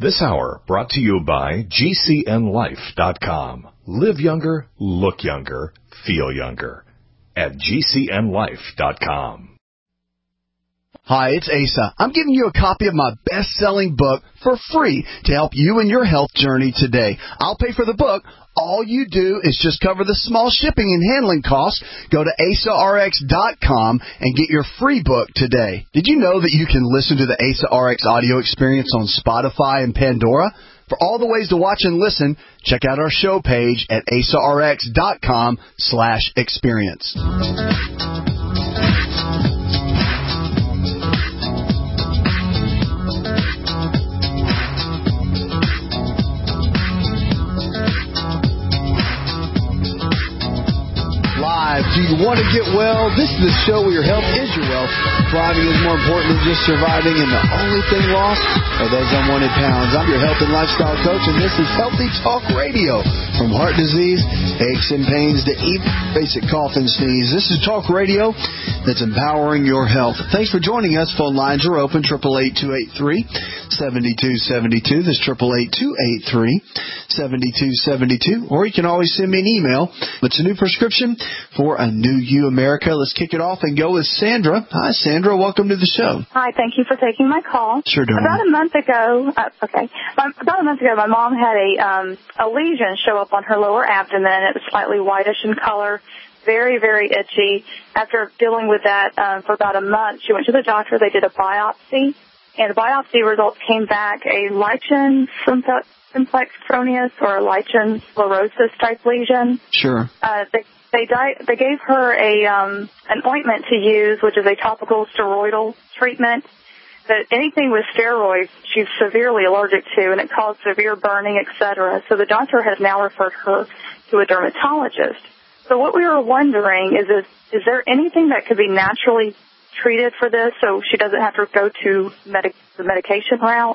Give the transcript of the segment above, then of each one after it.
This hour brought to you by GCNLife.com. Live younger, look younger, feel younger. At GCNLife.com. Hi, it's Asa. I'm giving you a copy of my best-selling book for free to help you in your health journey today. I'll pay for the book. All you do is just cover the small shipping and handling costs. Go to AsaRx.com and get your free book today. Did you know that you can listen to the Asa RX audio experience on Spotify and Pandora? For all the ways to watch and listen, check out our show page at AsaRx.com/experience. Do you want to get well? This is the show where your health is your wealth. Thriving is more important than just surviving, and the only thing lost are those unwanted pounds. I'm your health and lifestyle coach, and this is Healthy Talk Radio. From heart disease, aches and pains, to even basic cough and sneeze, this is Talk Radio that's empowering your health. Thanks for joining us. Phone lines are open, 888-283-7272. That's 888-283-7272. Or you can always send me an email. It's a new prescription for a new you, America. Let's kick it off and go with Sandra. Hi, Sandra. Welcome to the show. Hi. Thank you for taking my call. Sure, darling. About a month ago, my mom had a lesion show up on her lower abdomen. It was slightly whitish in color, very, very itchy. After dealing with that for about a month, she went to the doctor. They did a biopsy, and the biopsy results came back a lichen simplex cronius or a lichen sclerosis type lesion. Sure. They gave her an ointment to use, which is a topical steroidal treatment. But anything with steroids, she's severely allergic to, and it caused severe burning, etc. So the doctor has now referred her to a dermatologist. So what we were wondering is there anything that could be naturally treated for this so she doesn't have to go to the medication route?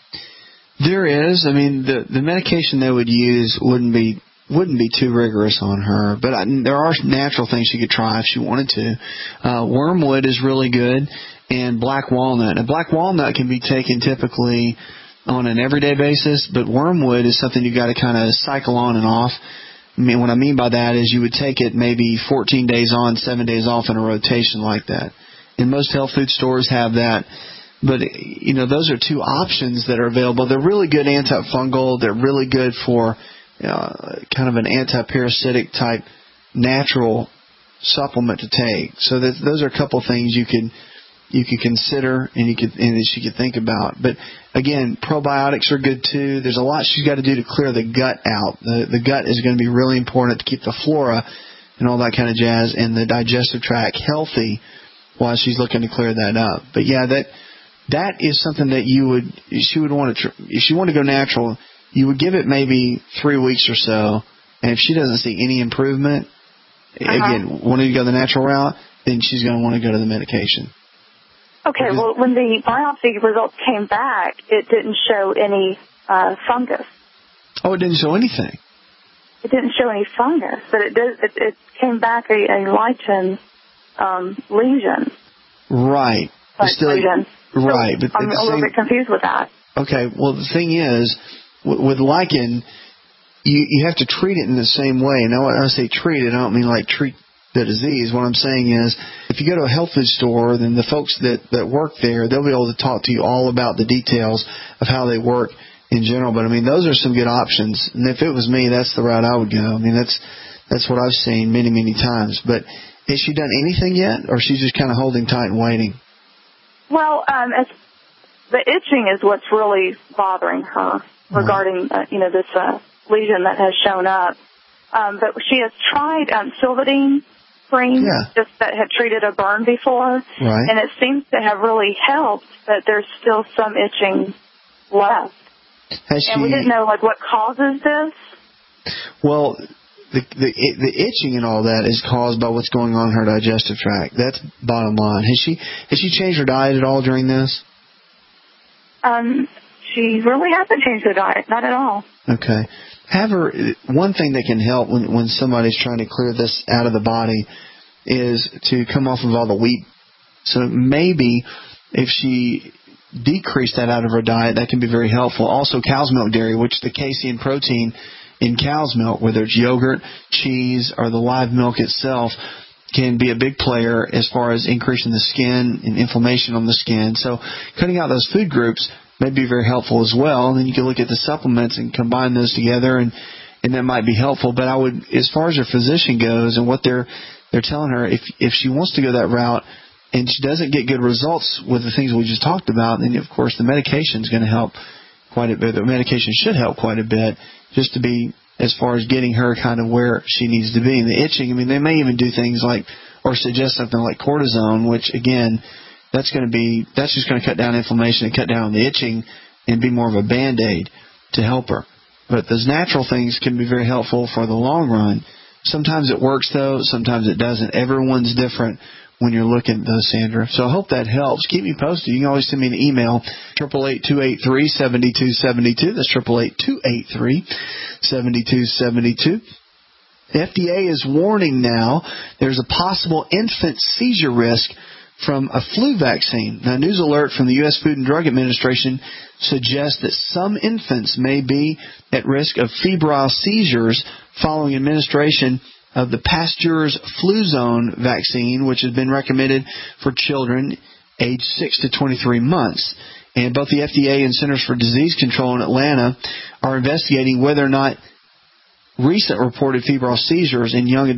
There is. I mean, the medication they would use wouldn't be too rigorous on her, but there are natural things she could try if she wanted to. Wormwood is really good, and black walnut. And black walnut can be taken typically on an everyday basis, but wormwood is something you've got to kind of cycle on and off. I mean, what I mean by that is you would take it maybe 14 days on, 7 days off in a rotation like that. And most health food stores have that. But, you know, those are two options that are available. They're really good antifungal. They're really good for kind of an anti-parasitic type natural supplement to take. So those are a couple things you could consider and that she could think about. But again, probiotics are good too. There's a lot she's got to do to clear the gut out. The gut is going to be really important to keep the flora and all that kind of jazz and the digestive tract healthy while she's looking to clear that up. But yeah, that is something that she would want to if she wanted to go natural. You would give it maybe 3 weeks or so, and if she doesn't see any improvement, again, wanting to go the natural route, then she's going to want to go to the medication. Okay, well, when the biopsy results came back, it didn't show any fungus. Oh, it didn't show anything? It didn't show any fungus, but it came back a lichen lesion. Right. Lesion. Right. So I'm a little bit confused with that. Okay, well, the thing is, with lichen, you have to treat it in the same way. Now, when I say treat it, I don't mean like treat the disease. What I'm saying is, if you go to a health food store, then the folks that work there, they'll be able to talk to you all about the details of how they work in general. But I mean, those are some good options. And if it was me, that's the route I would go. I mean, that's what I've seen many, many times. But has she done anything yet, or she's just kind of holding tight and waiting? Well, the itching is what's really bothering her regarding, this lesion that has shown up. But she has tried Silvadene cream, just that had treated a burn before, and it seems to have really helped, but there's still some itching left. And we didn't know what causes this. Well, the itching and all that is caused by what's going on in her digestive tract. That's bottom line. Has she changed her diet at all during this? She really hasn't changed her diet, not at all. Okay. One thing that can help when somebody's trying to clear this out of the body is to come off of all the wheat. So maybe if she decrease that out of her diet, that can be very helpful. Also, cow's milk dairy, which the casein protein in cow's milk, whether it's yogurt, cheese, or the live milk itself, can be a big player as far as increasing the skin and inflammation on the skin. So cutting out those food groups may be very helpful as well. And then you can look at the supplements and combine those together, and that might be helpful. But I would, as far as her physician goes and what they're telling her, if she wants to go that route and she doesn't get good results with the things we just talked about, then of course the medication is going to help quite a bit. The medication should help quite a bit, just to be as far as getting her kind of where she needs to be. And the itching, I mean, they may even do things like, or suggest something like cortisone, which again, that's just going to cut down inflammation and cut down on the itching and be more of a Band-Aid to help her. But those natural things can be very helpful for the long run. Sometimes it works, though. Sometimes it doesn't. Everyone's different when you're looking at those, Sandra. So I hope that helps. Keep me posted. You can always send me an email, 888-283-7272. That's 888-283-7272. The FDA is warning now there's a possible infant seizure risk from a flu vaccine. Now, news alert from the U.S. Food and Drug Administration suggests that some infants may be at risk of febrile seizures following administration of the Pasteur's Fluzone vaccine, which has been recommended for children aged 6 to 23 months. And both the FDA and Centers for Disease Control in Atlanta are investigating whether or not recent reported febrile seizures in young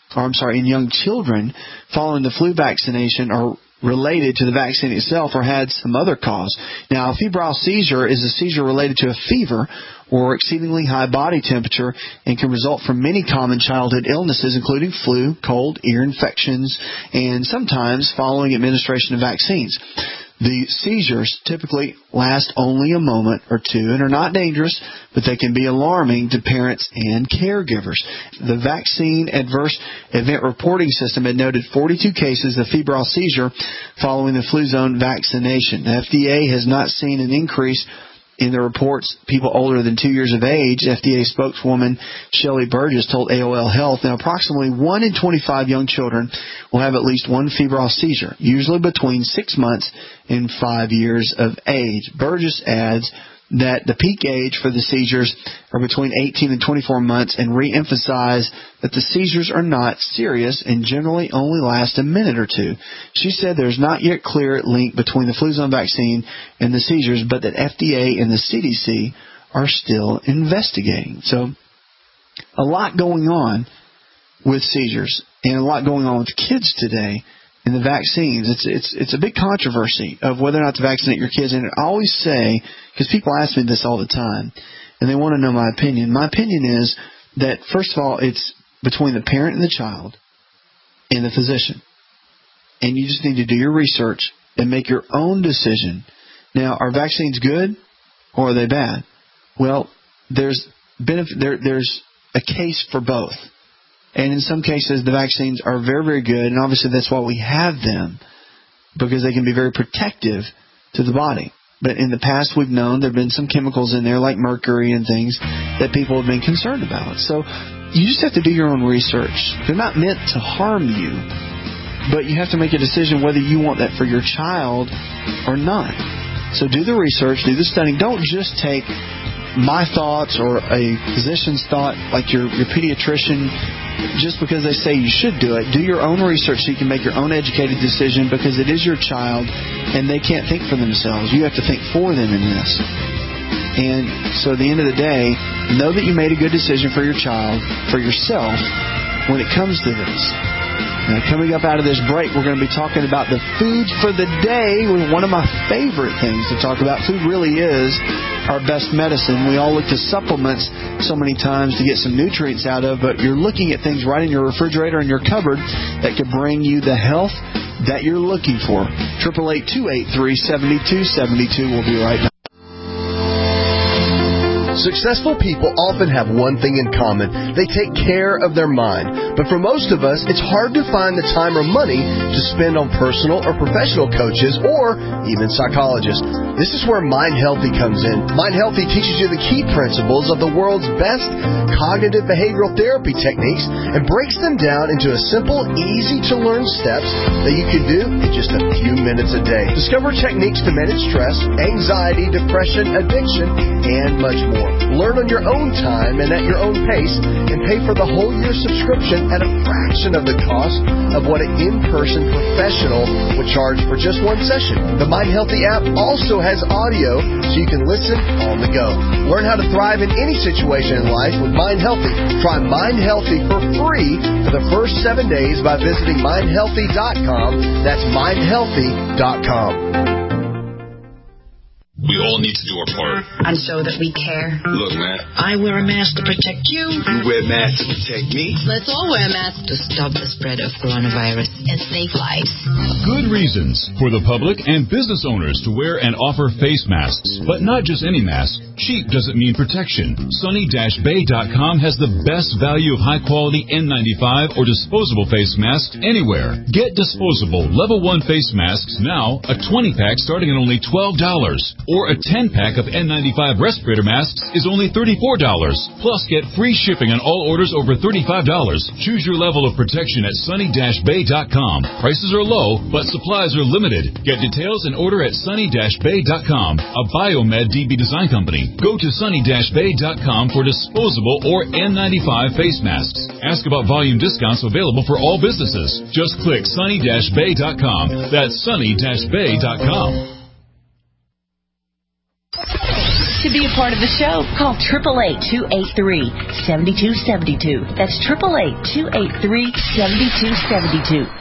children following the flu vaccination are related to the vaccine itself or had some other cause. Now, a febrile seizure is a seizure related to a fever or exceedingly high body temperature and can result from many common childhood illnesses, including flu, cold, ear infections, and sometimes following administration of vaccines. The seizures typically last only a moment or two and are not dangerous, but they can be alarming to parents and caregivers. The Vaccine Adverse Event Reporting System had noted 42 cases of febrile seizure following the Fluzone vaccination. The FDA has not seen an increase in the reports people older than 2 years of age. FDA spokeswoman Shelley Burgess told AOL Health, now approximately 1 in 25 young children will have at least one febrile seizure, usually between 6 months and 5 years of age. Burgess adds that the peak age for the seizures are between 18 and 24 months and re-emphasize that the seizures are not serious and generally only last a minute or two. She said there's not yet clear link between the Fluzone vaccine and the seizures, but that FDA and the CDC are still investigating. So a lot going on with seizures and a lot going on with kids today. And the vaccines, it's a big controversy of whether or not to vaccinate your kids. And I always say, because people ask me this all the time, and they want to know my opinion. My opinion is that, first of all, it's between the parent and the child and the physician. And you just need to do your research and make your own decision. Now, are vaccines good or are they bad? Well, there's a case for both. And in some cases, the vaccines are very, very good, and obviously that's why we have them, because they can be very protective to the body. But in the past, we've known there have been some chemicals in there, like mercury and things, that people have been concerned about. So you just have to do your own research. They're not meant to harm you, but you have to make a decision whether you want that for your child or not. So do the research, do the studying. Don't just take my thoughts or a physician's thought, like your pediatrician, just because they say you should do it. Do your own research so you can make your own educated decision, because it is your child and they can't think for themselves. You have to think for them in this. And so at the end of the day, know that you made a good decision for your child, for yourself, when it comes to this. Now, coming up out of this break, we're going to be talking about the food for the day. One of my favorite things to talk about. Food really is our best medicine. We all look to supplements so many times to get some nutrients out of, but you're looking at things right in your refrigerator and your cupboard that could bring you the health that you're looking for. 888-283-7272. We'll be right back. Successful people often have one thing in common. They take care of their mind. But for most of us, it's hard to find the time or money to spend on personal or professional coaches or even psychologists. This is where Mind Healthy comes in. Mind Healthy teaches you the key principles of the world's best cognitive behavioral therapy techniques and breaks them down into a simple, easy-to-learn steps that you can do in just a few minutes a day. Discover techniques to manage stress, anxiety, depression, addiction, and much more. Learn on your own time and at your own pace, and pay for the whole year subscription at a fraction of the cost of what an in-person professional would charge for just one session. The Mind Healthy app also has audio so you can listen on the go. Learn how to thrive in any situation in life with Mind Healthy. Try Mind Healthy for free for the first 7 days by visiting mindhealthy.com. That's mindhealthy.com. We all need to do our part. And show that we care. Look, man. I wear a mask to protect you. You wear masks to protect me. Let's all wear masks to stop the spread of coronavirus and save lives. Good reasons for the public and business owners to wear and offer face masks. But not just any mask. Cheap doesn't mean protection. Sunny-Bay.com has the best value of high-quality N95 or disposable face masks anywhere. Get disposable Level 1 face masks now, a 20-pack starting at only $12. Or a 10-pack of N95 respirator masks is only $34. Plus, get free shipping on all orders over $35. Choose your level of protection at sunny-bay.com. Prices are low, but supplies are limited. Get details and order at sunny-bay.com, a Biomed DB design company. Go to sunny-bay.com for disposable or N95 face masks. Ask about volume discounts available for all businesses. Just click sunny-bay.com. That's sunny-bay.com. To be a part of the show, call 888-283-7272. That's 888-283-7272.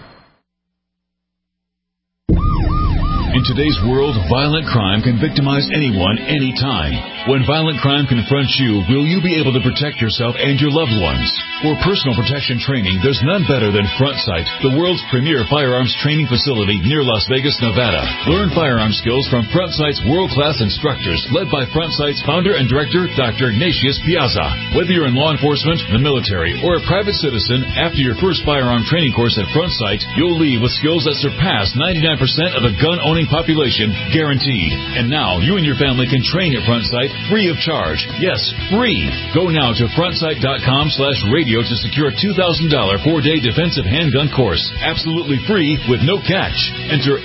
In today's world, violent crime can victimize anyone, anytime. When violent crime confronts you, will you be able to protect yourself and your loved ones? For personal protection training, there's none better than Front Sight, the world's premier firearms training facility near Las Vegas, Nevada. Learn firearm skills from Front Sight's world-class instructors, led by Front Sight's founder and director, Dr. Ignatius Piazza. Whether you're in law enforcement, the military, or a private citizen, after your first firearm training course at Front Sight, you'll leave with skills that surpass 99% of the gun-owning population, guaranteed. And now, you and your family can train at Front Sight free of charge. Yes, free. Go now to frontsight.com/radio to secure a $2,000 4-day defensive handgun course. Absolutely free with no catch. Enter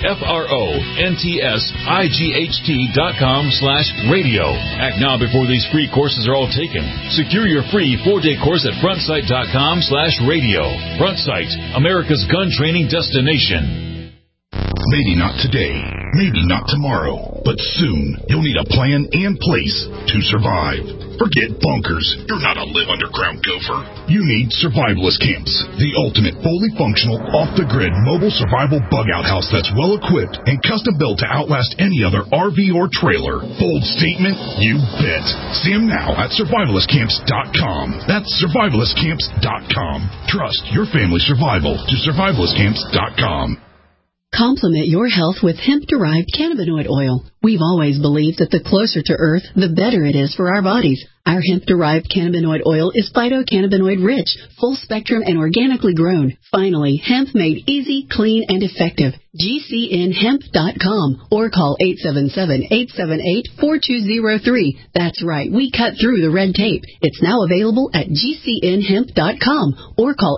FRONTSIGHT.com/radio. Act now before these free courses are all taken. Secure your free 4-day course at frontsight.com/radio. Front Sight, America's gun training destination. Maybe not today, maybe not tomorrow, but soon you'll need a plan and place to survive. Forget bunkers. You're not a live underground gopher. You need Survivalist Camps, the ultimate fully functional, off-the-grid mobile survival bug-out house that's well-equipped and custom-built to outlast any other RV or trailer. Bold statement? You bet. See them now at survivalistcamps.com. That's survivalistcamps.com. Trust your family's survival to survivalistcamps.com. Complement your health with hemp-derived cannabinoid oil. We've always believed that the closer to Earth, the better it is for our bodies. Our hemp-derived cannabinoid oil is phytocannabinoid-rich, full-spectrum, and organically grown. Finally, hemp made easy, clean, and effective. GCNhemp.com or call 877-878-4203. That's right, we cut through the red tape. It's now available at GCNhemp.com or call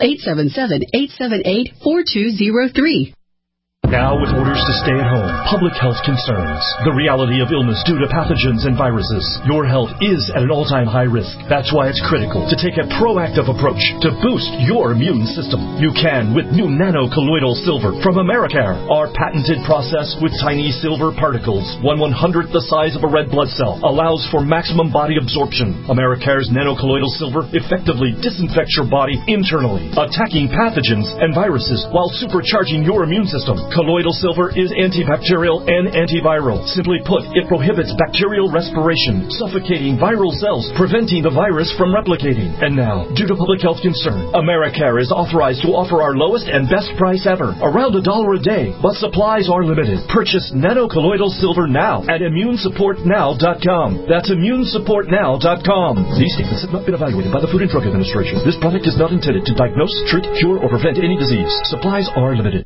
877-878-4203. Now with orders to stay at home, public health concerns, the reality of illness due to pathogens and viruses, your health is at an all-time high risk. That's why it's critical to take a proactive approach to boost your immune system. You can with new nano-colloidal silver from Americare. Our patented process with tiny silver particles, 1/100th the size of a red blood cell, allows for maximum body absorption. Americare's nano-colloidal silver effectively disinfects your body internally, attacking pathogens and viruses while supercharging your immune system. Colloidal silver is antibacterial and antiviral. Simply put, it prohibits bacterial respiration, suffocating viral cells, preventing the virus from replicating. And now, due to public health concern, AmeriCare is authorized to offer our lowest and best price ever, around $1 a day, but supplies are limited. Purchase nanocolloidal silver now at immunesupportnow.com. That's immunesupportnow.com. These statements have not been evaluated by the Food and Drug Administration. This product is not intended to diagnose, treat, cure, or prevent any disease. Supplies are limited.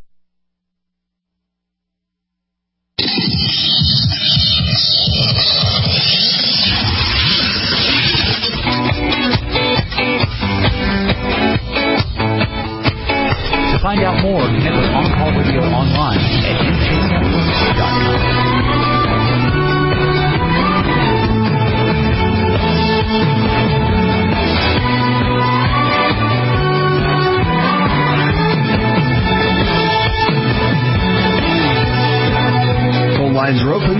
To find out more, connect with On Call Radio online at NKNetwork.com. Lines are open,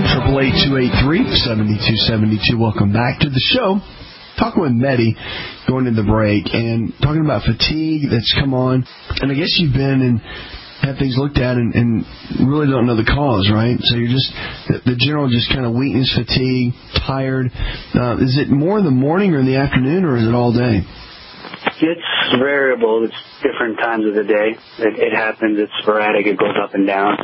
888-283-7272. Welcome back to the show. Talking with Mehdi, going to the break, and talking about fatigue that's come on. And I guess you've been and had things looked at and really don't know the cause, right? So you're just, the general just kind of weakness, fatigue, tired. Is it more in the morning or in the afternoon, or is it all day? It's variable. It's different times of the day. It happens. It's sporadic. It goes up and down.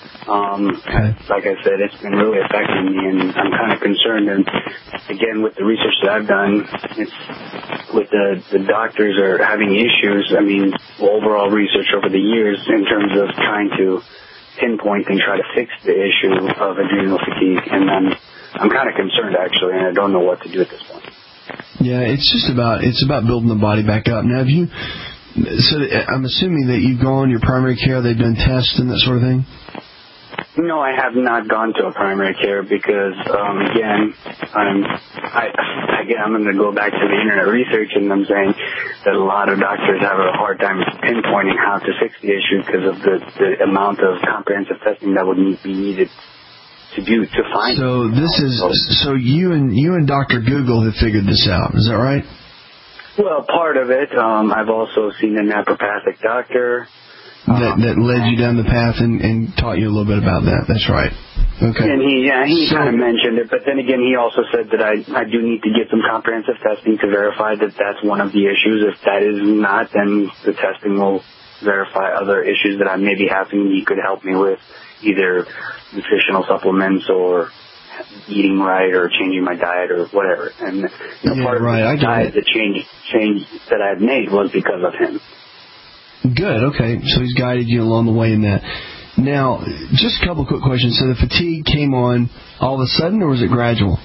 Like I said, it's been really affecting me, and I'm kind of concerned. And again, with the research that I've done, it's with the doctors are having issues. I mean, overall research over the years in terms of trying to pinpoint and try to fix the issue of adrenal fatigue. And I'm kind of concerned, actually, and I don't know what to do at this point. Yeah, it's about building the body back up. Now, so I'm assuming that you've gone your primary care, they've done tests and that sort of thing? No, I have not gone to a primary care because, again, I'm going to go back to the internet research, and I'm saying that a lot of doctors have a hard time pinpointing how to fix the issue because of the amount of comprehensive testing that would be needed to do to find. So you and Dr. Google have figured this out. Is that right? Well, part of it. I've also seen a naturopathic doctor. That led you down the path and taught you a little bit about that. That's right. Okay. And he kind of mentioned it, but then again, he also said that I do need to get some comprehensive testing to verify that that's one of the issues. If that is not, then the testing will verify other issues that I may be having. He could help me with either nutritional supplements or eating right or changing my diet or whatever. And part of the diet, the change that I had made was because of him. Good, okay. So he's guided you along the way in that. Now, just a couple quick questions. So the fatigue came on all of a sudden, or was it gradual?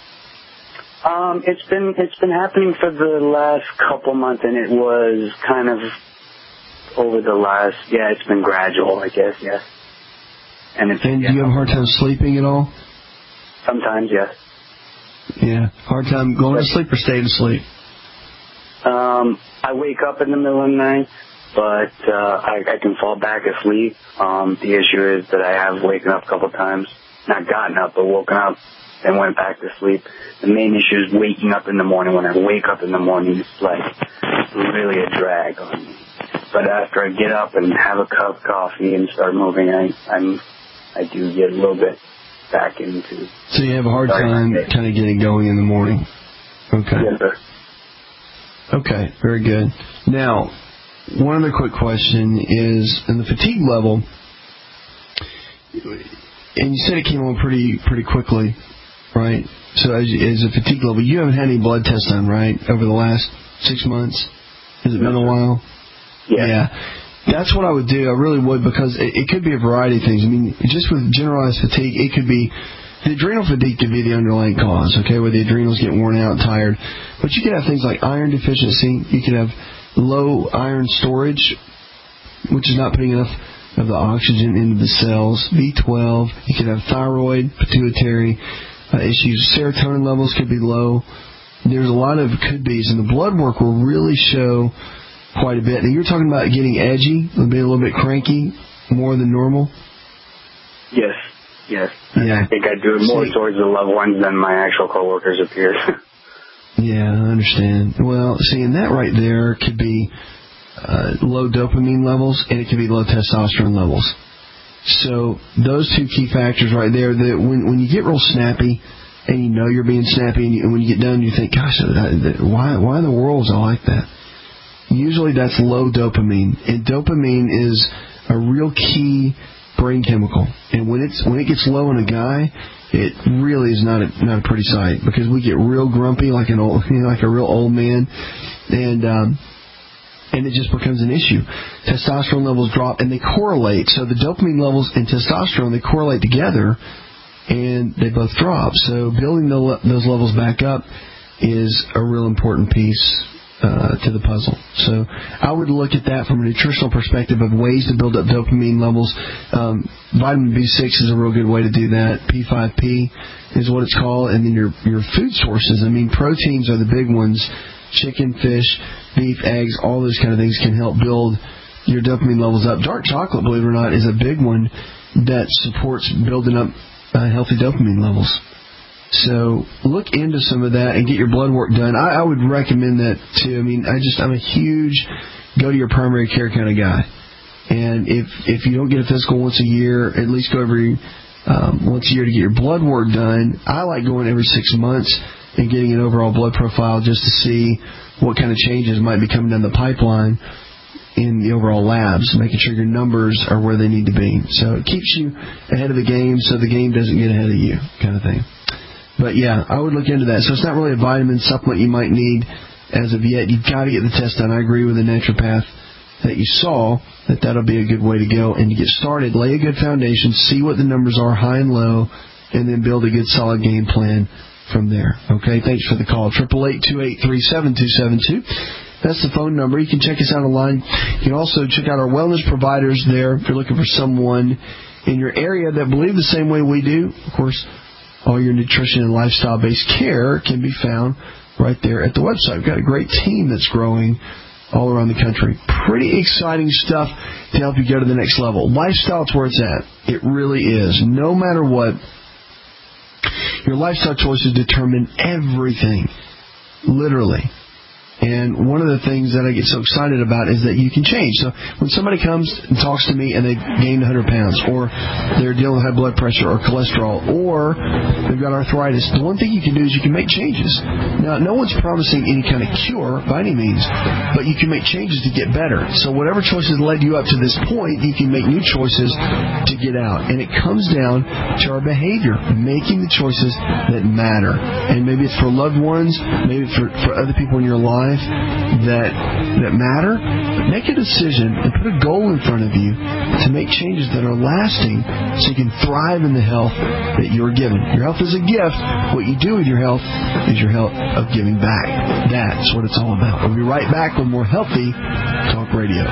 It's been happening for the last couple months, and it was kind of over the last, it's been gradual, I guess, yes. And do you have a hard time sleeping at all? Sometimes, yes. Yeah, hard time going to sleep or staying asleep? I wake up in the middle of the night. But I can fall back asleep. The issue is that I have waken up a couple times, not gotten up, but woken up and went back to sleep. The main issue is waking up in the morning. When I wake up in the morning, it's like really a drag on me. But after I get up and have a cup of coffee and start moving, I do get a little bit back into. So you have a hard time kind of getting going in the morning. Okay. Yes, sir. Okay, very good. Now, one other quick question is, in the fatigue level, and you said it came on pretty quickly, right? So as a fatigue level, you haven't had any blood tests done, right, over the last 6 months? Has it been a while? Yeah. That's what I would do. I really would, because it could be a variety of things. I mean, just with generalized fatigue, it could be, the adrenal fatigue could be the underlying cause, okay, where the adrenals get worn out and tired. But you could have things like iron deficiency. You could have low iron storage, which is not putting enough of the oxygen into the cells. B12. You could have thyroid, pituitary issues. Serotonin levels could be low. There's a lot of could-bes, and the blood work will really show quite a bit. Now, you're talking about getting edgy, being a little bit cranky, more than normal? Yes. Yeah. I think I do it more towards the loved ones than my actual coworkers appear. Yeah, I understand. Well, seeing that right there could be low dopamine levels, and it could be low testosterone levels. So those two key factors right there, that when you get real snappy and you know you're being snappy, and when you get done you think, gosh, why in the world is I like that? Usually that's low dopamine, and dopamine is a real key brain chemical. And when it gets low in a guy, it really is not a pretty sight, because we get real grumpy like like a real old man, and it just becomes an issue. Testosterone levels drop, and they correlate. So the dopamine levels and testosterone, they correlate together, and they both drop. So building those levels back up is a real important piece to the puzzle. So I would look at that from a nutritional perspective of ways to build up dopamine levels. Vitamin B6 is a real good way to do that. P5P is what it's called. And then your food sources. I mean, proteins are the big ones. Chicken, fish, beef, eggs, all those kind of things can help build your dopamine levels up. Dark chocolate, believe it or not, is a big one that supports building up healthy dopamine levels. So look into some of that and get your blood work done. I would recommend that too. I mean, I'm a huge go to your primary care kind of guy. And if you don't get a physical once a year, at least go every once a year to get your blood work done. I like going every 6 months and getting an overall blood profile just to see what kind of changes might be coming down the pipeline in the overall labs, making sure your numbers are where they need to be. So it keeps you ahead of the game so the game doesn't get ahead of you, kind of thing. But yeah, I would look into that. So it's not really a vitamin supplement you might need as of yet. You've got to get the test done. I agree with the naturopath that you saw, that'll be a good way to go. And to get started, lay a good foundation, see what the numbers are, high and low, and then build a good solid game plan from there. Okay, thanks for the call. 888-283-7272. That's the phone number. You can check us out online. You can also check out our wellness providers there if you're looking for someone in your area that believe the same way we do. Of course, all your nutrition and lifestyle-based care can be found right there at the website. We've got a great team that's growing all around the country. Pretty exciting stuff to help you go to the next level. Lifestyle's where it's at. It really is. No matter what, your lifestyle choices determine everything, literally. And one of the things that I get so excited about is that you can change. So when somebody comes and talks to me and they've gained 100 pounds, or they're dealing with high blood pressure or cholesterol, or they've got arthritis, the one thing you can do is you can make changes. Now, no one's promising any kind of cure by any means, but you can make changes to get better. So whatever choices led you up to this point, you can make new choices to get out. And it comes down to our behavior, making the choices that matter. And maybe it's for loved ones, maybe for other people in your life that matter. But make a decision and put a goal in front of you to make changes that are lasting so you can thrive in the health that you're given. Your health is a gift. What you do with your health is your health of giving back. That's what it's all about. We'll be right back with more Healthy Talk Radio.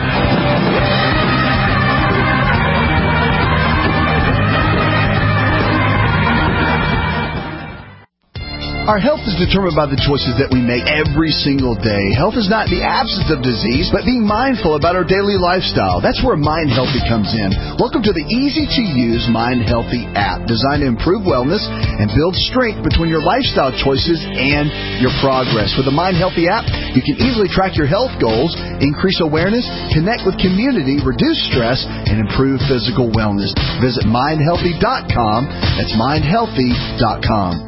Our health is determined by the choices that we make every single day. Health is not the absence of disease, but being mindful about our daily lifestyle. That's where Mind Healthy comes in. Welcome to the easy-to-use Mind Healthy app, designed to improve wellness and build strength between your lifestyle choices and your progress. With the Mind Healthy app, you can easily track your health goals, increase awareness, connect with community, reduce stress, and improve physical wellness. Visit mindhealthy.com. That's mindhealthy.com.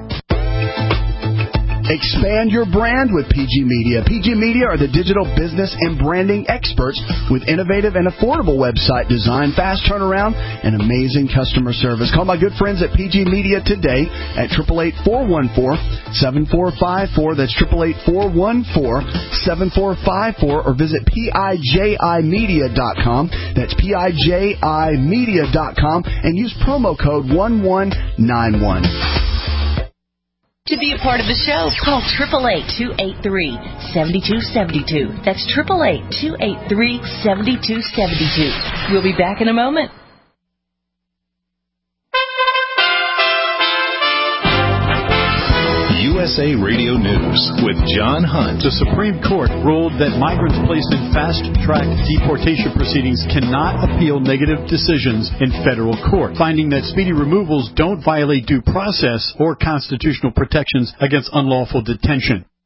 Expand your brand with PG Media. PG Media are the digital business and branding experts with innovative and affordable website design, fast turnaround, and amazing customer service. Call my good friends at PG Media today at 888-414-7454. That's 888-414-7454, or visit PIJImedia.com. That's PIJImedia.com, and use promo code 1191. To be a part of the show, call 888-283-7272. That's 888-283-7272. We'll be back in a moment. USA Radio News with John Hunt. The Supreme Court ruled that migrants placed in fast-track deportation proceedings cannot appeal negative decisions in federal court, finding that speedy removals don't violate due process or constitutional protections against unlawful detention.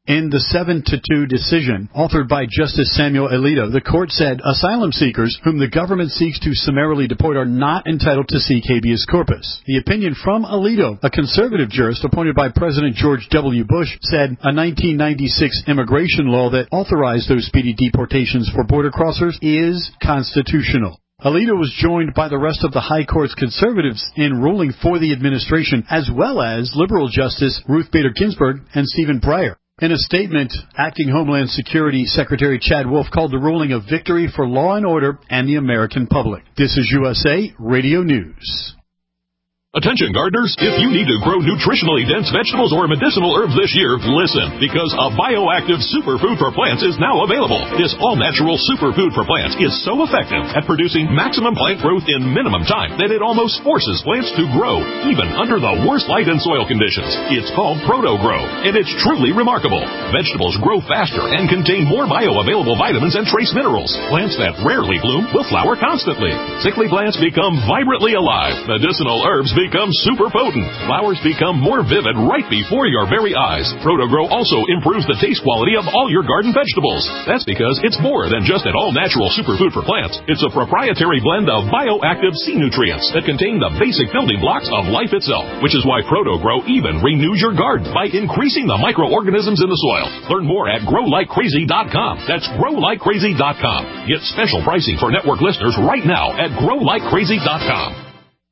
In the 7-2 decision, authored by Justice Samuel Alito, the court said asylum seekers whom the government seeks to summarily deport are not entitled to seek habeas corpus. The opinion from Alito, a conservative jurist appointed by President George W. Bush, said a 1996 immigration law that authorized those speedy deportations for border crossers is constitutional. Alito was joined by the rest of the High Court's conservatives in ruling for the administration, as well as liberal Justice Ruth Bader Ginsburg and Stephen Breyer. In a statement, Acting Homeland Security Secretary Chad Wolf called the ruling a victory for law and order and the American public. This is USA Radio News. Attention gardeners, if you need to grow nutritionally dense vegetables or medicinal herbs this year, listen, because a bioactive superfood for plants is now available. This all-natural superfood for plants is so effective at producing maximum plant growth in minimum time that it almost forces plants to grow, even under the worst light and soil conditions. It's called Proto-Grow, and it's truly remarkable. Vegetables grow faster and contain more bioavailable vitamins and trace minerals. Plants that rarely bloom will flower constantly. Sickly plants become vibrantly alive. Medicinal herbs become super potent. Flowers become more vivid right before your very eyes. Proto-Grow also improves the taste quality of all your garden vegetables. That's because it's more than just an all-natural superfood for plants. It's a proprietary blend of bioactive sea nutrients that contain the basic building blocks of life itself, which is why Proto-Grow even renews your garden by increasing the microorganisms in the soil. Learn more at growlikecrazy.com. That's growlikecrazy.com. Get special pricing for network listeners right now at growlikecrazy.com.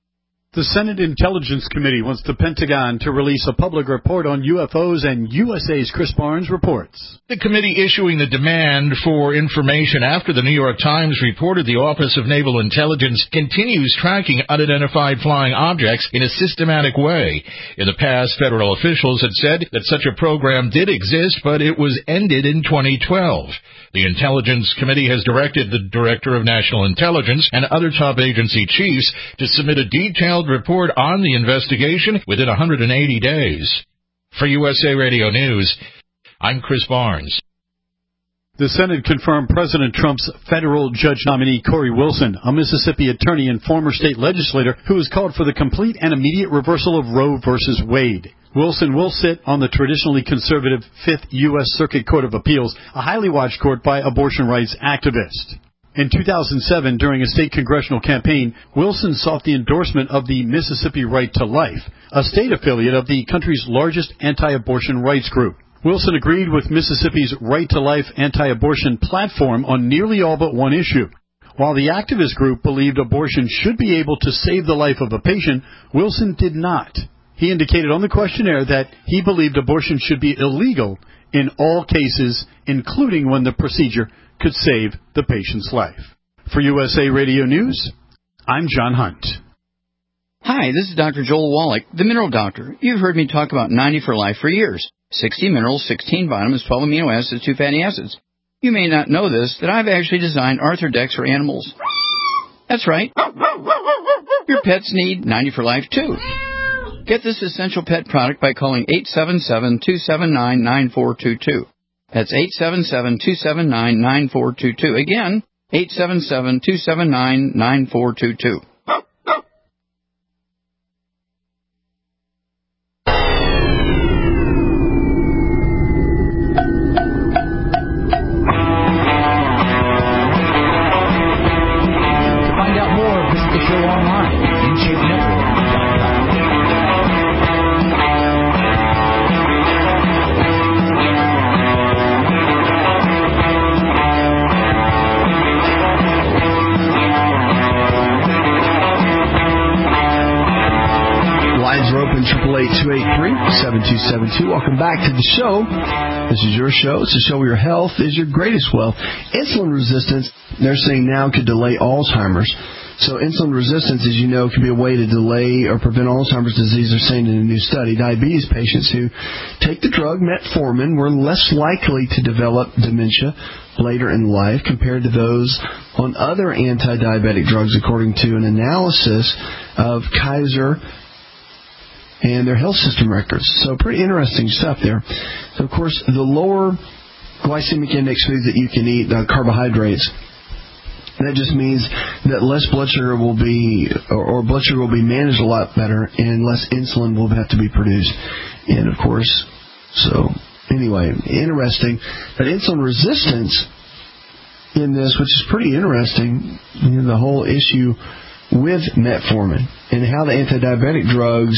The Senate Intelligence Committee wants the Pentagon to release a public report on UFOs, and USA's Chris Barnes reports. The committee issuing the demand for information after the New York Times reported the Office of Naval Intelligence continues tracking unidentified flying objects in a systematic way. In the past, federal officials had said that such a program did exist, but it was ended in 2012. The Intelligence Committee has directed the Director of National Intelligence and other top agency chiefs to submit a detailed report on the investigation within 180 days. For USA Radio News, I'm Chris Barnes. The Senate confirmed President Trump's federal judge nominee Corey Wilson, a Mississippi attorney and former state legislator who has called for the complete and immediate reversal of Roe v. Wade. Wilson will sit on the traditionally conservative 5th U.S. Circuit Court of Appeals, a highly watched court by abortion rights activists. In 2007, during a state congressional campaign, Wilson sought the endorsement of the Mississippi Right to Life, a state affiliate of the country's largest anti-abortion rights group. Wilson agreed with Mississippi's Right to Life anti-abortion platform on nearly all but one issue. While the activist group believed abortion should be able to save the life of a patient, Wilson did not. He indicated on the questionnaire that he believed abortion should be illegal in all cases, including when the procedure could save the patient's life. For USA Radio News, I'm John Hunt. Hi, this is Dr. Joel Wallach, the Mineral Doctor. You've heard me talk about 90 for Life for years. 60 minerals, 16 vitamins, 12 amino acids, 2 fatty acids. You may not know this, that I've actually designed Arthrodex for animals. That's right. Your pets need 90 for Life, too. Get this essential pet product by calling 877-279-9422. That's 877-279-9422. Again, 877-279-9422. To find out more, visit the show online at InShapeNetwork.com. Lines are open, 888-283-7272. Welcome back to the show. This is your show. It's a show where your health is your greatest wealth. Insulin resistance, they're saying now, could delay Alzheimer's. So insulin resistance, as you know, can be a way to delay or prevent Alzheimer's disease. They're saying in a new study, diabetes patients who take the drug metformin were less likely to develop dementia later in life compared to those on other anti-diabetic drugs, according to an analysis of Kaiser and their health system records. So pretty interesting stuff there. So, of course, the lower glycemic index foods that you can eat, carbohydrates, that just means that less blood sugar will be, or blood sugar will be managed a lot better, and less insulin will have to be produced. And, of course, so anyway, interesting. But insulin resistance in this, which is pretty interesting, the whole issue with metformin and how the anti-diabetic drugs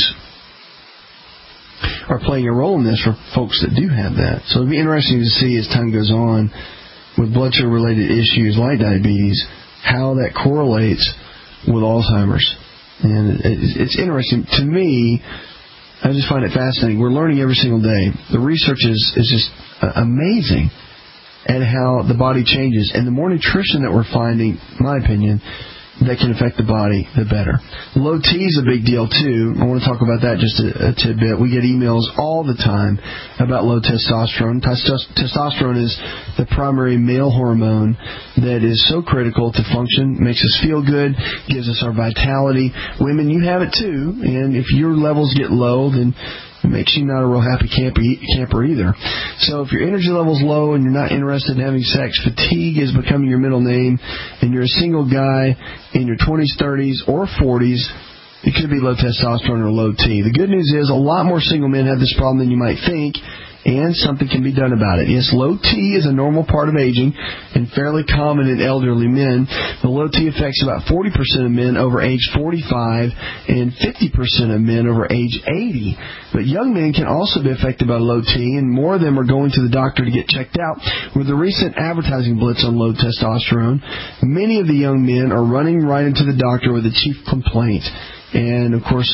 are playing a role in this for folks that do have that. So it'll be interesting to see as time goes on with blood sugar related issues like diabetes, how that correlates with Alzheimer's. And it's interesting to me. I just find it fascinating. We're learning every single day. The research is just amazing at how the body changes, and the more nutrition that we're finding, in my opinion, that can affect the body, the better. Low T is a big deal, too. I want to talk about that just a tidbit. We get emails all the time about low testosterone. Testosterone is the primary male hormone that is so critical to function, makes us feel good, gives us our vitality. Women, you have it, too, and if your levels get low, then it makes you not a real happy camper either. So if your energy level's low and you're not interested in having sex, fatigue is becoming your middle name, and you're a single guy in your 20s, 30s, or 40s, it could be low testosterone or low T. The good news is a lot more single men have this problem than you might think, and something can be done about it. Yes, low T is a normal part of aging and fairly common in elderly men. The low T affects about 40% of men over age 45 and 50% of men over age 80. But young men can also be affected by low T, and more of them are going to the doctor to get checked out. With the recent advertising blitz on low testosterone, many of the young men are running right into the doctor with a chief complaint. And, of course,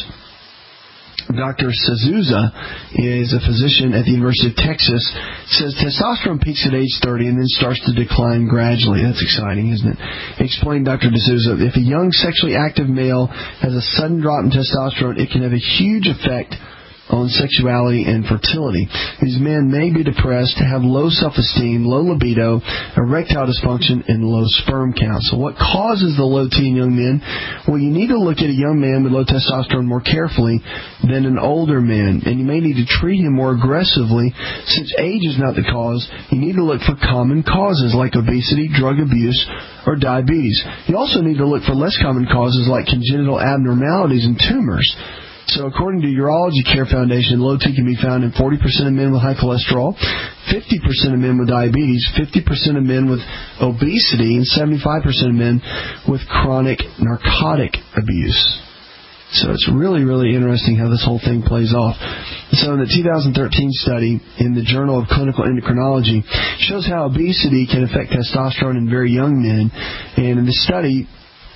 Dr. Souza is a physician at the University of Texas, says testosterone peaks at age 30 and then starts to decline gradually. That's exciting, isn't it? Explained Dr. D'Souza, if a young sexually active male has a sudden drop in testosterone, it can have a huge effect on sexuality and fertility. These men may be depressed, have low self-esteem, low libido, erectile dysfunction, and low sperm count. So what causes the low T in young men? Well, you need to look at a young man with low testosterone more carefully than an older man, and you may need to treat him more aggressively. Since age is not the cause, you need to look for common causes like obesity, drug abuse, or diabetes. You also need to look for less common causes like congenital abnormalities and tumors. So according to Urology Care Foundation, low T can be found in 40% of men with high cholesterol, 50% of men with diabetes, 50% of men with obesity, and 75% of men with chronic narcotic abuse. So it's really, really interesting how this whole thing plays off. So in the 2013 study in the Journal of Clinical Endocrinology shows how obesity can affect testosterone in very young men. And in this study,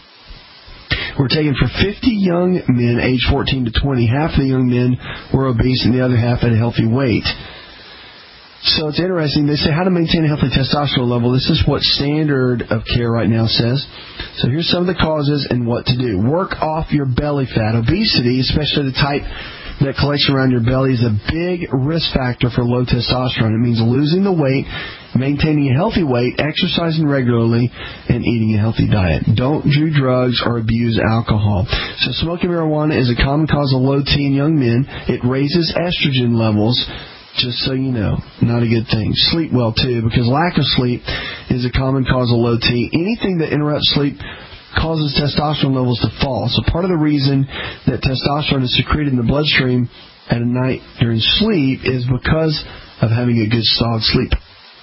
were taken for 50 young men aged 14 to 20. Half of the young men were obese and the other half had a healthy weight. So it's interesting. They say how to maintain a healthy testosterone level. This is what standard of care right now says. So here's some of the causes and what to do. Work off your belly fat. Obesity, especially the type that collects around your belly, is a big risk factor for low testosterone. It means losing the weight, maintaining a healthy weight, exercising regularly, and eating a healthy diet. Don't do drugs or abuse alcohol. So smoking marijuana is a common cause of low T in young men. It raises estrogen levels. Just so you know, not a good thing. Sleep well, too, because lack of sleep is a common cause of low T. Anything that interrupts sleep causes testosterone levels to fall. So part of the reason that testosterone is secreted in the bloodstream at night during sleep is because of having a good solid sleep.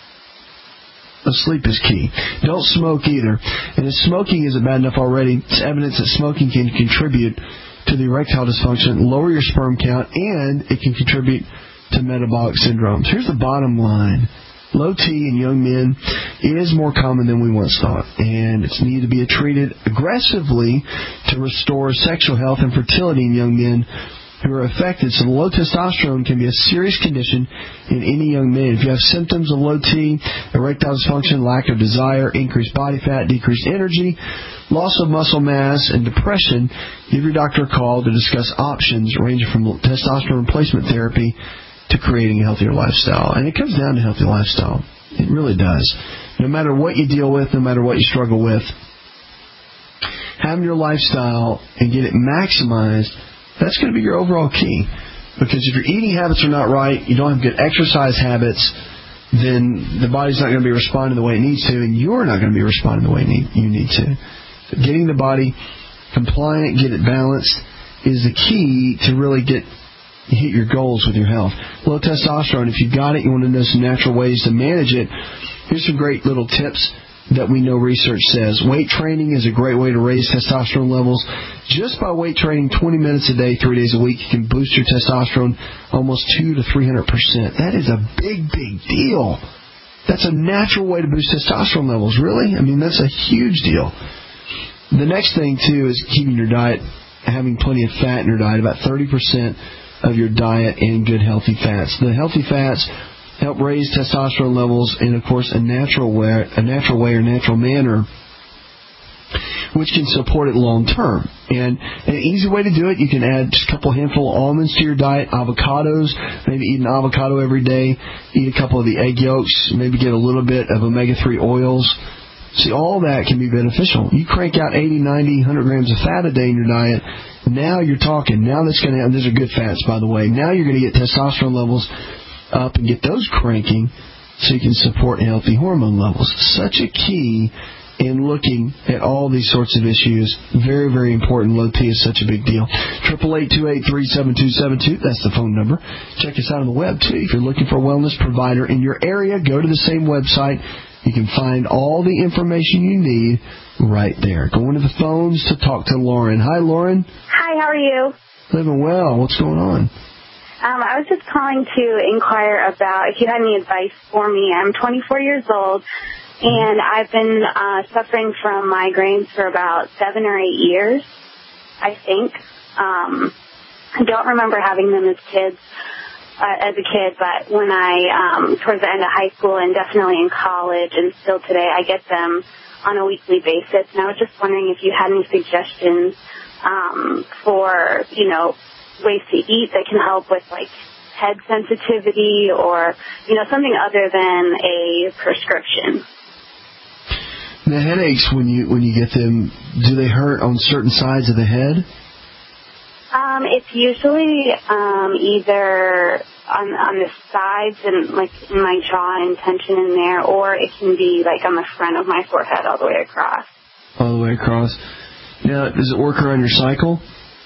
Sleep is key. Don't smoke either. And if smoking isn't bad enough already, it's evidence that smoking can contribute to the erectile dysfunction, lower your sperm count, and it can contribute to metabolic syndromes. Here's the bottom line. Low T in young men is more common than we once thought, and it's needed to be treated aggressively to restore sexual health and fertility in young men who are affected. So low testosterone can be a serious condition in any young man. If you have symptoms of low T, erectile dysfunction, lack of desire, increased body fat, decreased energy, loss of muscle mass, and depression, give your doctor a call to discuss options ranging from testosterone replacement therapy to creating a healthier lifestyle. And it comes down to healthy lifestyle. It really does. No matter what you deal with, no matter what you struggle with, having your lifestyle and get it maximized, that's going to be your overall key. Because if your eating habits are not right, you don't have good exercise habits, then the body's not going to be responding the way it needs to, and you're not going to be responding the way you need to. So getting the body compliant, get it balanced, is the key to really get you hit your goals with your health. Low testosterone, if you've got it, you want to know some natural ways to manage it, here's some great little tips that we know research says. Weight training is a great way to raise testosterone levels. Just by weight training 20 minutes a day, 3 days a week, you can boost your testosterone almost 200 to 300%. That is a big, big deal. That's a natural way to boost testosterone levels, really? I mean, that's a huge deal. The next thing, too, is keeping your diet, having plenty of fat in your diet, about 30% of your diet in good, healthy fats. The healthy fats help raise testosterone levels in, of course, a natural way or natural manner, which can support it long term. And an easy way to do it, you can add just a couple handful of almonds to your diet, avocados, maybe eat an avocado every day, eat a couple of the egg yolks, maybe get a little bit of omega-3 oils. See, all that can be beneficial. You crank out 80, 90, 100 grams of fat a day in your diet, now you're talking. Now that's going to have, these are good fats, by the way. Now you're going to get testosterone levels up and get those cranking so you can support healthy hormone levels. Such a key in looking at all these sorts of issues. Very, very important. Low T is such a big deal. 888-283-7272. That's the phone number. Check us out on the web, too. If you're looking for a wellness provider in your area, go to the same website. You can find all the information you need right there. Going to the phones to talk to Lauren. Hi, Lauren. Hi, how are you? Living well. What's going on? I was just calling to inquire about if you had any advice for me. I'm 24 years old, and I've been suffering from migraines for about 7 or 8 years, I think. I don't remember having them as a kid, but when I, towards the end of high school and definitely in college and still today, I get them on a weekly basis. And I was just wondering if you had any suggestions for, ways to eat that can help with, like, head sensitivity or, something other than a prescription. The headaches, when you get them, do they hurt on certain sides of the head? It's usually either on the sides and, like, in my jaw and tension in there, or it can be, like, on the front of my forehead all the way across. All the way across. Now, does it work around your cycle?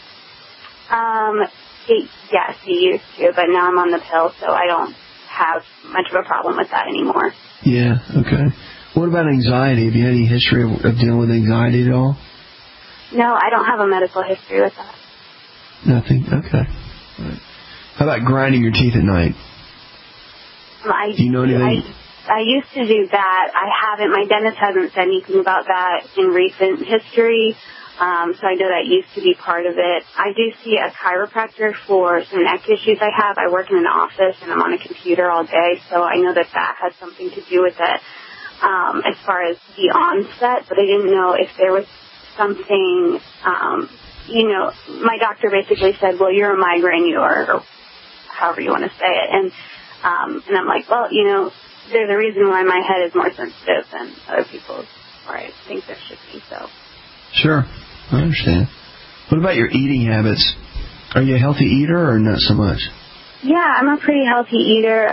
Yes, it used to, but now I'm on the pill, so I don't have much of a problem with that anymore. Yeah, okay. What about anxiety? Have you had any history of dealing with anxiety at all? No, I don't have a medical history with that. Nothing? Okay. All right. How about grinding your teeth at night? Do you know anything? I used to do that. I haven't. My dentist hasn't said anything about that in recent history. So I know that used to be part of it. I do see a chiropractor for some neck issues I have. I work in an office and I'm on a computer all day, so I know that has something to do with it as far as the onset, but I didn't know if there was something, my doctor basically said, well, you're a migraine, or however you want to say it. And I'm like, well, there's a reason why my head is more sensitive than other people's, or I think there should be, so. Sure. I understand. What about your eating habits? Are you a healthy eater or not so much? Yeah, I'm a pretty healthy eater.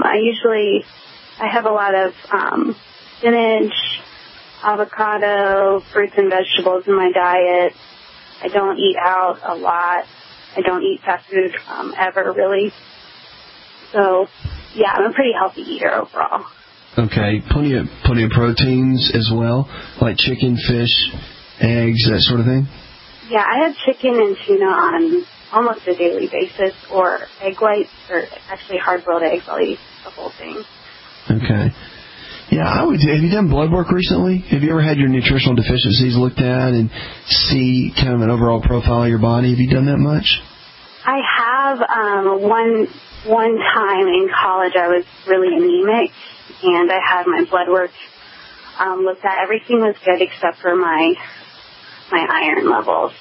I have a lot of spinach, avocado, fruits and vegetables in my diet. I don't eat out a lot. I don't eat fast food ever, really. So, yeah, I'm a pretty healthy eater overall. Okay. Plenty of proteins as well, like chicken, fish, eggs, that sort of thing? Yeah, I have chicken and tuna on almost a daily basis, or egg whites, or actually hard-boiled eggs. I'll eat the whole thing. Okay. Yeah, have you done blood work recently? Have you ever had your nutritional deficiencies looked at and see kind of an overall profile of your body? Have you done that much? I have. One time in college I was really anemic, and I had my blood work looked at. Everything was good except for my iron levels.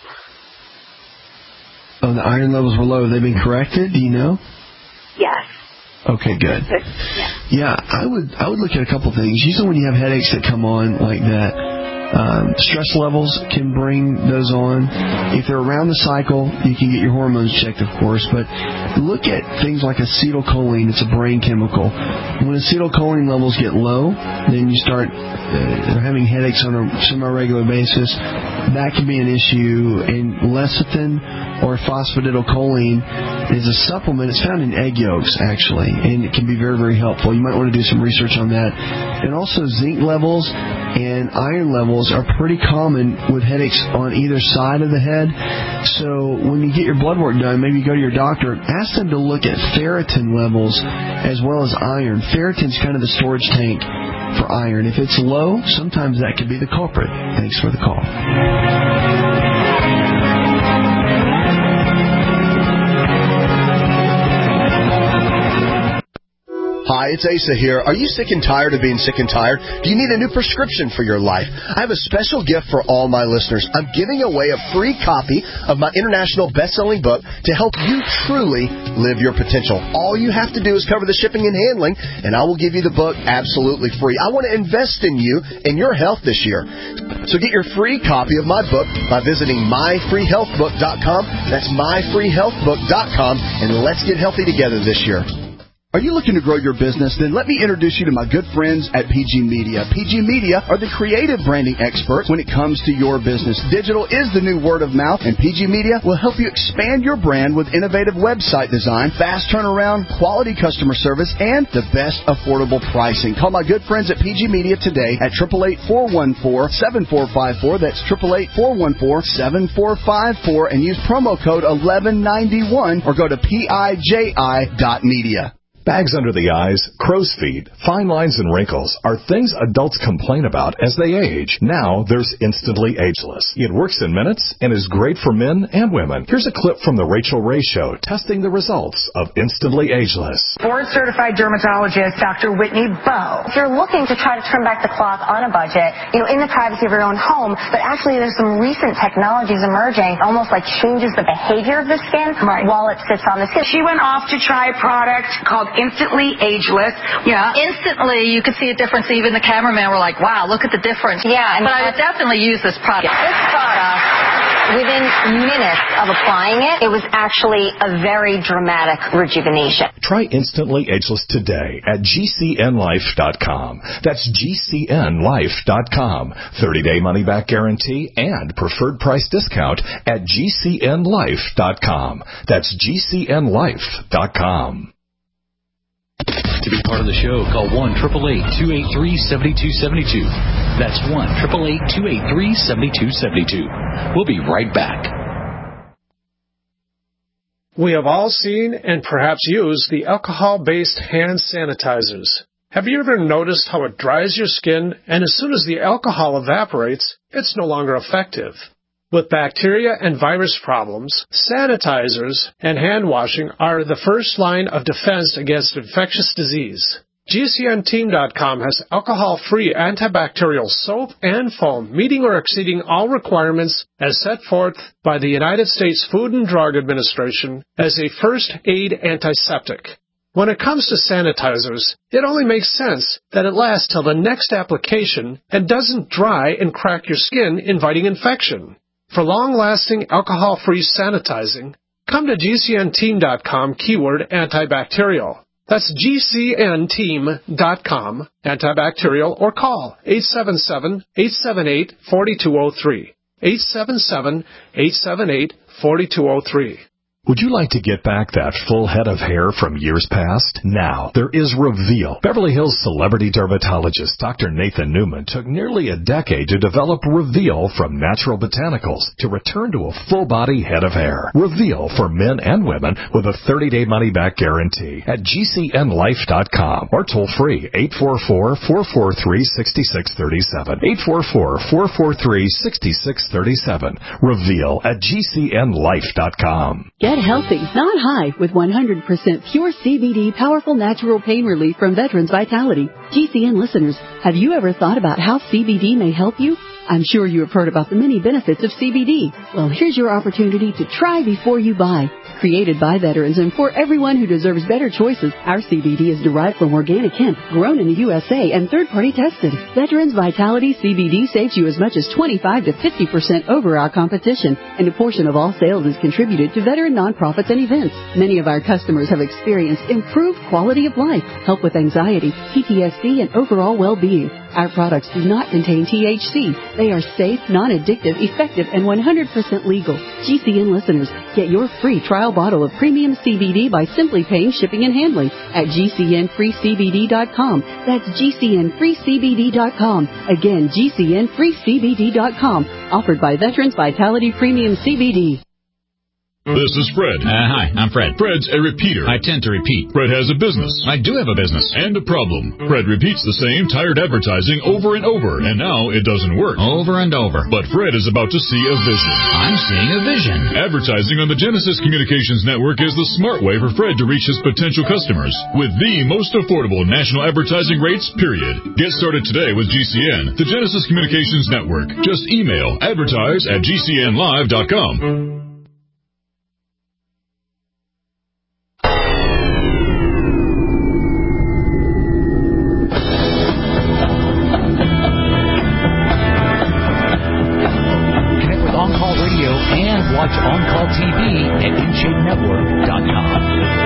Oh, the iron levels were low. Have they been corrected? Do you know? Yes. Okay, good. Yeah, I would look at a couple things. Usually when you have headaches that come on like that, Stress levels can bring those on. If they're around the cycle, you can get your hormones checked, of course, but look at things like acetylcholine. It's a brain chemical. When acetylcholine levels get low, then you start having headaches on a semi-regular basis. That can be an issue. And lecithin or phosphatidylcholine is a supplement. It's found in egg yolks, actually, and it can be very, very helpful. You might want to do some research on that. And also zinc levels and iron levels are pretty common with headaches on either side of the head. So when you get your blood work done, maybe you go to your doctor, ask them to look at ferritin levels as well as iron. Ferritin's kind of the storage tank for iron. If it's low, sometimes that could be the culprit. Thanks for the call. Hi, it's Asa here. Are you sick and tired of being sick and tired? Do you need a new prescription for your life? I have a special gift for all my listeners. I'm giving away a free copy of my international best-selling book to help you truly live your potential. All you have to do is cover the shipping and handling, and I will give you the book absolutely free. I want to invest in you and your health this year. So get your free copy of my book by visiting myfreehealthbook.com. That's myfreehealthbook.com, and let's get healthy together this year. Are you looking to grow your business? Then let me introduce you to my good friends at PG Media. PG Media are the creative branding experts when it comes to your business. Digital is the new word of mouth, and PG Media will help you expand your brand with innovative website design, fast turnaround, quality customer service, and the best affordable pricing. Call my good friends at PG Media today at 888-414-7454. That's 888-414-7454, and use promo code 1191 or go to PIJI.media. Bags under the eyes, crow's feet, fine lines, and wrinkles are things adults complain about as they age. Now there's Instantly Ageless. It works in minutes and is great for men and women. Here's a clip from the Rachel Ray Show testing the results of Instantly Ageless. Board-certified dermatologist Dr. Whitney Bowe. If you're looking to try to turn back the clock on a budget, in the privacy of your own home, but actually there's some recent technologies emerging, almost like changes the behavior of the skin while it sits on the skin. She went off to try a product called Instantly Ageless. Yeah. Instantly, you could see a difference. Even the cameraman were like, wow, look at the difference. Yeah. But I would definitely use this product. This product, within minutes of applying it, it was actually a very dramatic rejuvenation. Try Instantly Ageless today at GCNlife.com. That's GCNlife.com. 30-day money-back guarantee and preferred price discount at GCNlife.com. That's GCNlife.com. To be part of the show, call 1-888-283-7272. That's 1-888-283-7272. We'll be right back. We have all seen and perhaps used the alcohol-based hand sanitizers. Have you ever noticed how it dries your skin, and as soon as the alcohol evaporates, it's no longer effective? With bacteria and virus problems, sanitizers and hand washing are the first line of defense against infectious disease. GCNteam.com has alcohol-free antibacterial soap and foam, meeting or exceeding all requirements as set forth by the United States Food and Drug Administration as a first aid antiseptic. When it comes to sanitizers, it only makes sense that it lasts till the next application and doesn't dry and crack your skin, inviting infection. For long-lasting alcohol-free sanitizing, come to GCNteam.com keyword antibacterial. That's GCNteam.com antibacterial, or call 877-878-4203. 877-878-4203. Would you like to get back that full head of hair from years past? Now, there is Reveal. Beverly Hills celebrity dermatologist Dr. Nathan Newman took nearly a decade to develop Reveal from natural botanicals to return to a full-body head of hair. Reveal for men and women with a 30-day money-back guarantee at GCNlife.com or toll-free 844-443-6637. 844-443-6637. Reveal at GCNlife.com. Get healthy, not high, with 100% pure CBD powerful natural pain relief from Veterans Vitality. GCN listeners, have you ever thought about how CBD may help you? I'm sure you have heard about the many benefits of CBD. Well, here's your opportunity to try before you buy. Created by veterans and for everyone who deserves better choices, our CBD is derived from organic hemp, grown in the USA and third-party tested. Veterans Vitality CBD saves you as much as 25 to 50% over our competition, and a portion of all sales is contributed to veteran nonprofits and events. Many of our customers have experienced improved quality of life, help with anxiety, PTSD, and overall well-being. Our products do not contain THC. They are safe, non-addictive, effective, and 100% legal. GCN listeners, get your free trial bottle of premium CBD by simply paying shipping and handling at GCNFreeCBD.com. That's GCNFreeCBD.com. Again, GCNFreeCBD.com. Offered by Veterans Vitality Premium CBD. This is Fred. Hi, I'm Fred. Fred's a repeater. I tend to repeat. Fred has a business. I do have a business. And a problem. Fred repeats the same tired advertising over and over, and now it doesn't work. Over and over. But Fred is about to see a vision. I'm seeing a vision. Advertising on the Genesis Communications Network is the smart way for Fred to reach his potential customers with the most affordable national advertising rates, period. Get started today with GCN, the Genesis Communications Network. Just email advertise@gcnlive.com. Watch On Call TV at InShapeNetwork.com.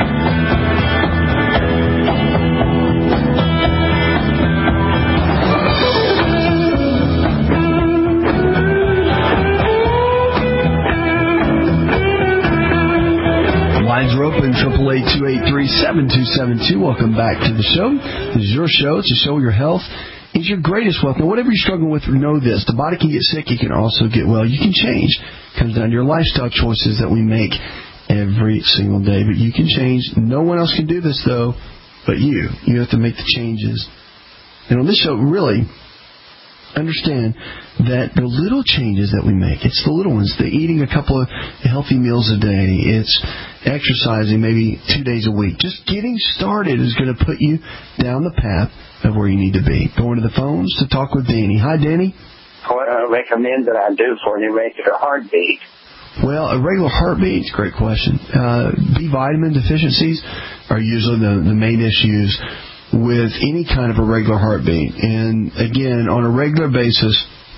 Lines are open, 888-283-7272. Welcome back to the show. This is your show. It's a show where your health is your greatest wealth. Now, whatever you're struggling with, know this. The body can get sick. It can also get well. You can change. It comes down to your lifestyle choices that we make every single day. But you can change. No one else can do this, though, but you. You have to make the changes. And on this show, really, understand that the little changes that we make, it's the little ones, the eating a couple of healthy meals a day, it's exercising maybe 2 days a week. Just getting started is going to put you down the path of where you need to be. Going to the phones to talk with Danny. Hi, Danny. What I recommend that I do for a regular heartbeat? Well, a regular heartbeat, great question. B vitamin deficiencies are usually the main issues with any kind of a regular heartbeat. And again, on a regular basis,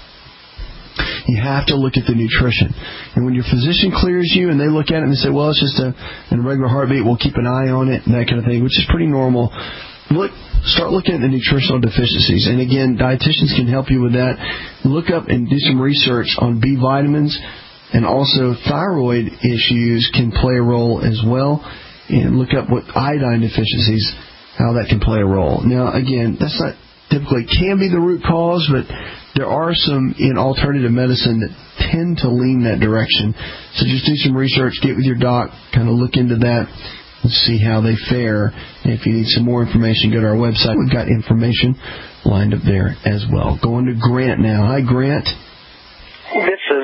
you have to look at the nutrition. And when your physician clears you and they look at it and they say, well, it's just a regular heartbeat, we'll keep an eye on it and that kind of thing, which is pretty normal. Start looking at the nutritional deficiencies. And again, dietitians can help you with that. Look up and do some research on B vitamins, and also thyroid issues can play a role as well. And look up what iodine deficiencies, how that can play a role. Now, again, that's not typically can be the root cause, but there are some in alternative medicine that tend to lean that direction. So just do some research, get with your doc, kind of look into that, and see how they fare. And if you need some more information, go to our website. We've got information lined up there as well. Going to Grant now. Hi, Grant. This is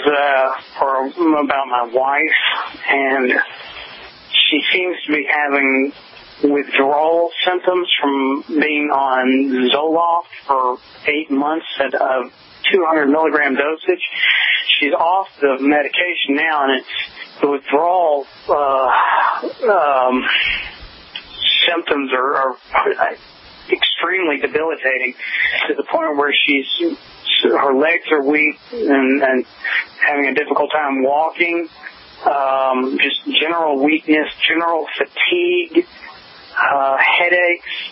about my wife, and she seems to be having withdrawal symptoms from being on Zoloft for 8 months at a 200 milligram dosage. She's off the medication now, and the withdrawal symptoms are extremely debilitating to the point where her legs are weak and having a difficult time walking, just general weakness, general fatigue, headaches,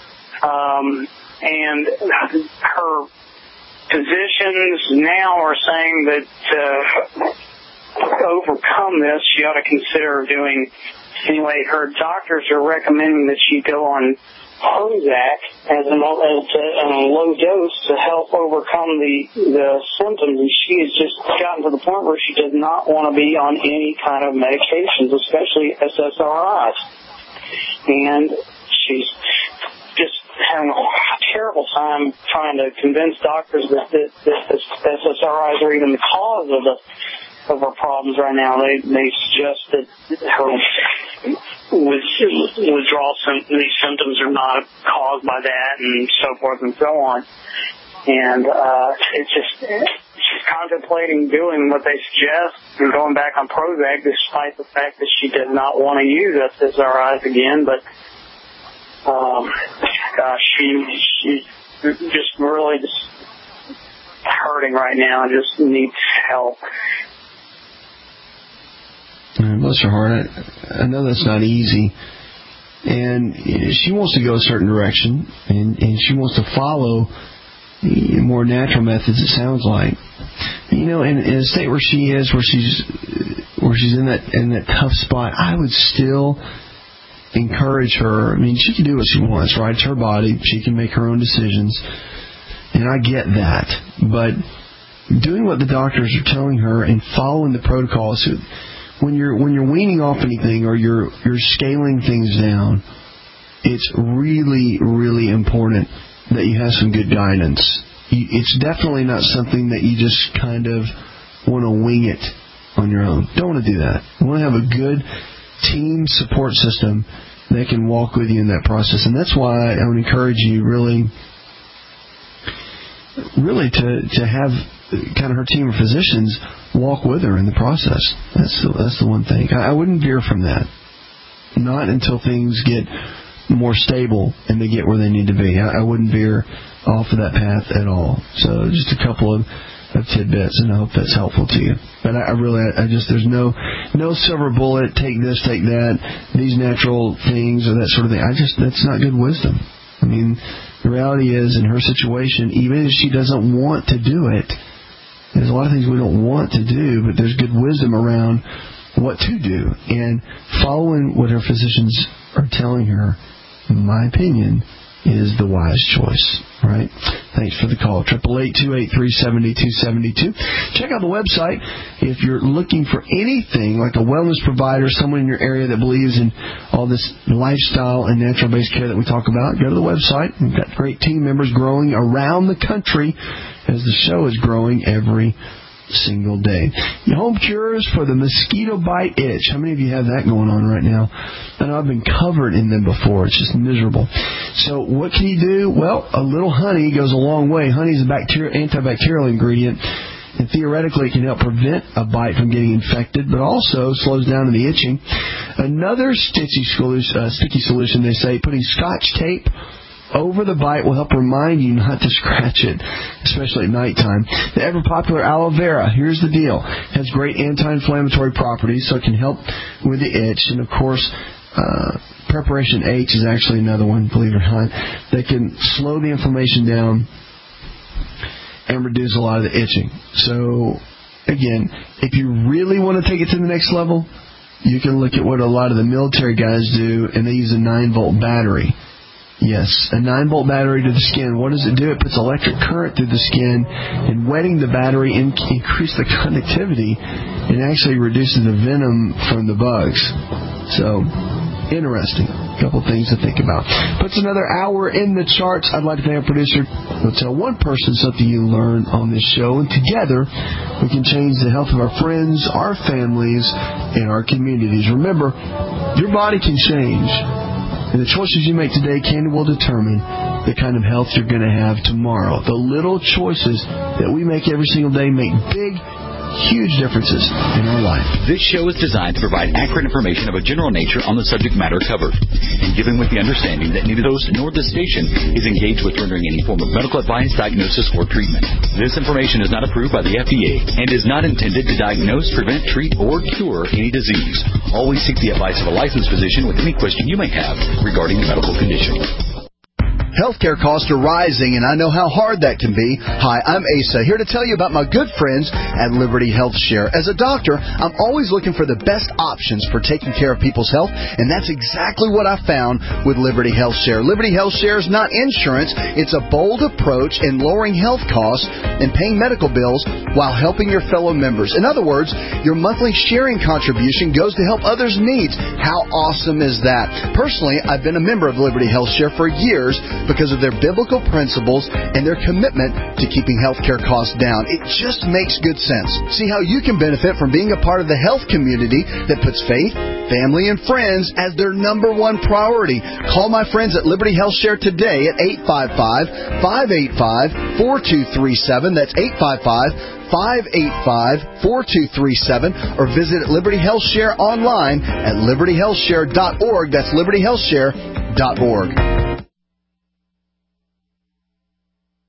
and her physicians now are saying that to overcome this, she ought to consider doing, anyway, her doctors are recommending that she go on Prozac as a low dose to help overcome the symptoms, and she has just gotten to the point where she does not want to be on any kind of medications, especially SSRIs. And she's just having a terrible time trying to convince doctors that SSRIs are even the cause of her problems right now. They suggest that her withdrawal these symptoms are not caused by that, and so forth and so on. And it's just contemplating doing what they suggest and going back on Prozac, despite the fact that she did not want to use SSRIs again. But, gosh, she's just really just hurting right now and just needs help. Bless her heart. I know that's not easy. And she wants to go a certain direction, and she wants to follow more natural methods, it sounds like. In a state where she is, where she's in that tough spot, I would still encourage her. I mean, she can do what she wants, right? It's her body. She can make her own decisions. And I get that. But doing what the doctors are telling her and following the protocols, when you're weaning off anything or you're scaling things down, it's really, really important that you have some good guidance. It's definitely not something that you just kind of want to wing it on your own. Don't want to do that. You want to have a good team support system that can walk with you in that process. And that's why I would encourage you really to have kind of her team of physicians walk with her in the process. That's the one thing. I wouldn't veer from that. Not until things get more stable and they get where they need to be. I wouldn't veer off of that path at all. So just a couple of tidbits, and I hope that's helpful to you. But I just there's no silver bullet, take this, take that, these natural things or that sort of thing. That's not good wisdom. I mean, the reality is, in her situation, even if she doesn't want to do it, there's a lot of things we don't want to do, but there's good wisdom around what to do. And following what her physicians are telling her, in my opinion, is the wise choice. Right? Thanks for the call. 888-283-7272. Check out the website if you're looking for anything like a wellness provider, someone in your area that believes in all this lifestyle and natural-based care that we talk about. Go to the website. We've got great team members growing around the country as the show is growing every single day. Home cures for the mosquito bite itch. How many of you have that going on right now? I know I've been covered in them before. It's just miserable. So what can you do? Well, a little honey goes a long way. Honey is a antibacterial ingredient, and theoretically it can help prevent a bite from getting infected, but also slows down the itching. Another sticky solution, they say, putting Scotch tape over the bite will help remind you not to scratch it, especially at nighttime. The ever-popular aloe vera, here's the deal, has great anti-inflammatory properties, so it can help with the itch. And, of course, Preparation H is actually another one, believe it or not, that can slow the inflammation down and reduce a lot of the itching. So, again, if you really want to take it to the next level, you can look at what a lot of the military guys do, and they use a 9-volt battery. Yes, a 9-volt battery to the skin. What does it do? It puts electric current through the skin, and wetting the battery increases the conductivity and actually reduces the venom from the bugs. So, interesting. A couple things to think about. Puts another hour in the charts. I'd like to thank our producer. We'll tell one person something you learned on this show, and together we can change the health of our friends, our families, and our communities. Remember, your body can change. And the choices you make today will determine the kind of health you're going to have tomorrow. The little choices that we make every single day make big, huge differences in our life. This show is designed to provide accurate information of a general nature on the subject matter covered, and given with the understanding that neither the host nor the station is engaged with rendering any form of medical advice, diagnosis, or treatment. This information is not approved by the FDA and is not intended to diagnose, prevent, treat, or cure any disease. Always seek the advice of a licensed physician with any question you may have regarding a medical condition. Healthcare costs are rising, and I know how hard that can be. Hi, I'm Asa, here to tell you about my good friends at Liberty Health Share. As a doctor, I'm always looking for the best options for taking care of people's health, and that's exactly what I found with Liberty Health Share. Liberty Health Share is not insurance. It's a bold approach in lowering health costs and paying medical bills while helping your fellow members. In other words, your monthly sharing contribution goes to help others' needs. How awesome is that? Personally, I've been a member of Liberty Health Share for years because of their biblical principles and their commitment to keeping healthcare costs down. It just makes good sense. See how you can benefit from being a part of the health community that puts faith, family, and friends as their number one priority. Call my friends at Liberty Health Share today at 855-585-4237. That's 855-585-4237, or visit Liberty Health Share online at libertyhealthshare.org. That's libertyhealthshare.org.